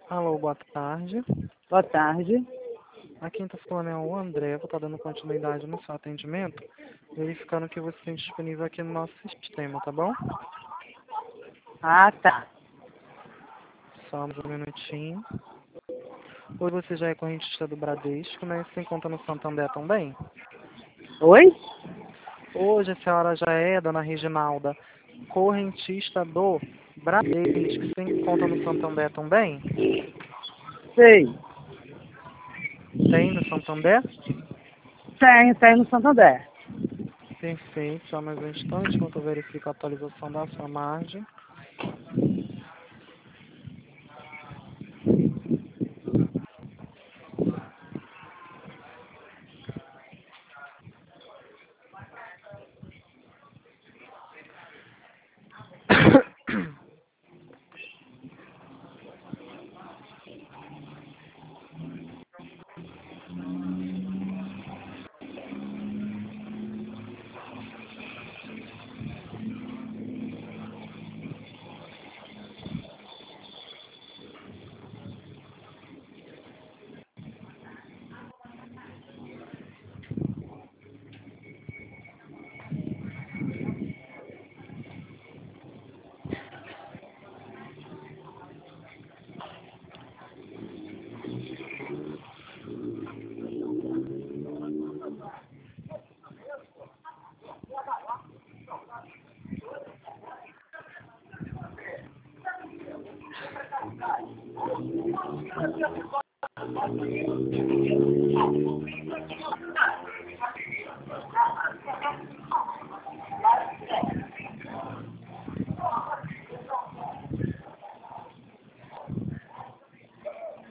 Alô, boa tarde. Boa tarde. Aqui quem tá falando é o André, vou estar dando continuidade no seu atendimento, verificando que você tem disponível aqui no nosso sistema, tá bom? Ah, tá. Só mais um minutinho. Hoje você já é correntista do Bradesco, né? Você encontra no Santander também? Oi? Hoje a senhora já é, dona Reginalda, correntista do Bradesco. Você encontra no Santander também? Sei. Tem no Santander? Tem no Santander. Perfeito, só mais um instante enquanto eu verifico a atualização da sua margem.